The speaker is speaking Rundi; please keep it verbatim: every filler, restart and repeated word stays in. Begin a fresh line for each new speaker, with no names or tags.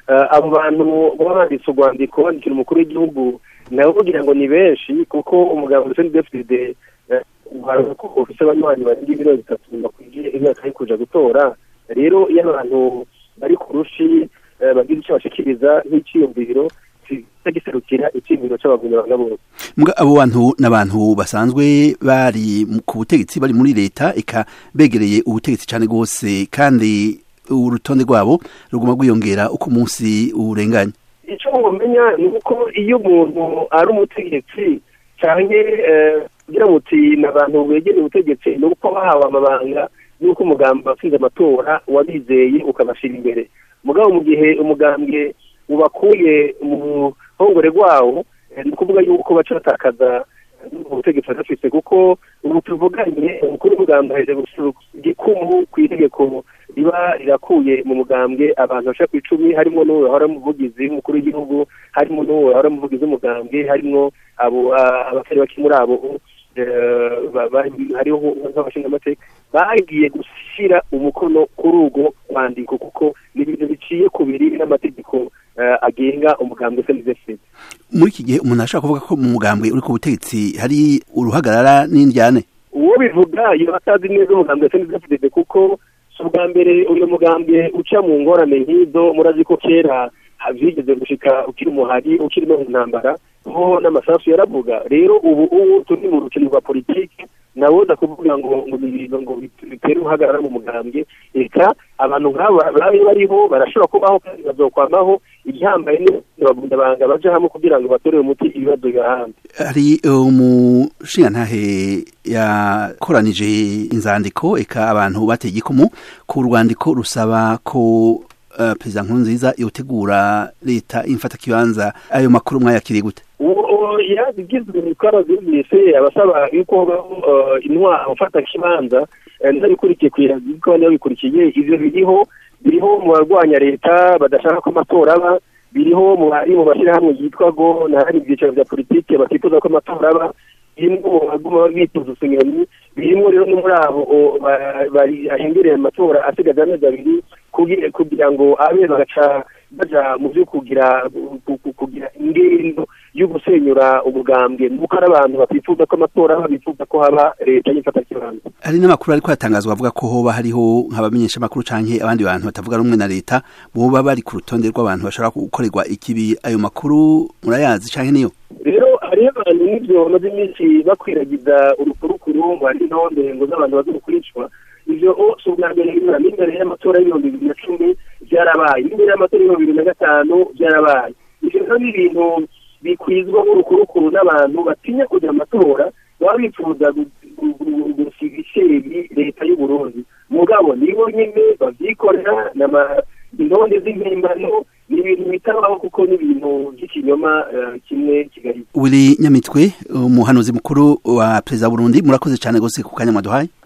abo bantu baba banditse urwandiko bandikira umukuru w'igihugu nabo kugira ngo ni benshi kuko umugabo C N D F D D uharura ko ufise abanywanyi barenga ibiro bitatu bakwiye imyaka yo kuja gutora rero iyo abantu bari kurushi bagize icyo bashikiriza nk'iciyumviro giserukira icyumviro cy'abagunyabanga bose
mbwa abo bantu n'abantu basanzwe bari ku butegetsi bari muri leta eka begereye ubutegetsi cyane gose kandi urutonde rwabo ruguma gwiyongera uko umunsi urenganye
icyo ngomenya ni uko iyo umuntu ari umutegetsi cyane kugira muti n'abantu begereye ubutegetsi ni uko bahawe amabanga y'uko umugambi watsinze amatora wabizeye ukabashira imbere mugabo mu gihe umugambwe ubakuye mu hongore rwawo ni kuvuga yuko baca batakaza ubutegetsi badafite kuko ubu tuvuganye umukuru w'umugambwe aheje gikumu ku itegeko riba rirakuye mu mugambwe abantu bashaka ku icumi harimo n'uwo bahora mu buvugizi w'umukuru w'igihugu harimo n'uwo bahora mu buvugizi w'umugambwe harimo abo abatari bake muri abo hariho nk'abashingamateka bagiye gushyira umukono kuri urwo rwandiko kuko ni ibintu biciye ku biri n'amategeko agenga umugambwe C N D F D D.
Muri iki gihe umuntu ashaka kuvuga ko mu mugambwe uri ku butegetsi hari uruhagarara n'indyane
uwo bivuga iyo batazi neza umugambwe C N D F D D kuko si ubwa mbere uyu mugambwe uca mu ngorane nk'izo murazi ko kera vyigeze gushika ukiri umuhari ukiri no mu ntambara ho n'amasasu yaravuga rero ubu ubu turi mu rukino rwa politiki nawoza kuvuga ngo ngo ibintu ngo bitere uhagarara mu mugambwe eka abantu nk'abo bari bariho barashobora kubaho kandi bazokwamaho igihambaye n'abagunda banga baje hamwe kugira ngo batorere umuti ibibazo bihanze
hari umushingantahe yakoranije inzandiko eka abantu bateye igikumu ku rwandiko rusaba ko Uh, Perezida Nkurunziza yotegura leta imfata kibanza ayo makuru mwayakiriye gute
uwo yabigizwe n'ikora z'ibise abasaba yuko uh, intwa afata kibanza ndabikurikiye kwira ko yabikurikiye ivyo biriho biriho mu barwanya leta badashaka ko amatora aba biriho mu bari mu bashira hamwe yitwa go na hari ibyicaro bya politike batifuza ko amatora aba birimo baguma bituza sunyoni birimo rero no muri abo bari ahingereye amatora asigaza amezi abiri kugira ngo abe bagaca baja mu byo kugira kugira ingendo yo gusenyura umugambwe nuko ari abantu batifuza ko amatora babifuza ko haba leta y'imfata kibanza.
Hari n'amakuru ariko yatangazwa avuga ko hoba hariho nk'abamenyesha makuru canke abandi bantu batavuga rumwe na leta boba bari ku rutonde rw'abantu bashobora gukorerwa ikibi ayo makuru murayazi canke niyo
rero hariho abantu n'ibyo bamaze iminsi bakwiragiza urukurukuru bari ntonde ngo z'abantu bazokurishwa ivyo si ubwa mbere n'imbere y'amatora y'ibihumbi bibiri na cumi byarabaye n'imbere y'amatora y'ibihumbi bibiri na gatanu byarabaye ivyo rero ni ibintu bikwizwa nk'urukurukuru n'abantu batinya kujya amatora baba bifuza gusiga ishebi leta y'u Burundi mugabo nibo nyene bavyikorera intonde z'impimbano ni ibintu bitabaho kuko ni ibintu by'ikinyoma kimwe kigali.
Willy Nyamitwe umuhanuzi mukuru wa Perezida Burundi murakoze cyane gose ku kanya mwaduhaye.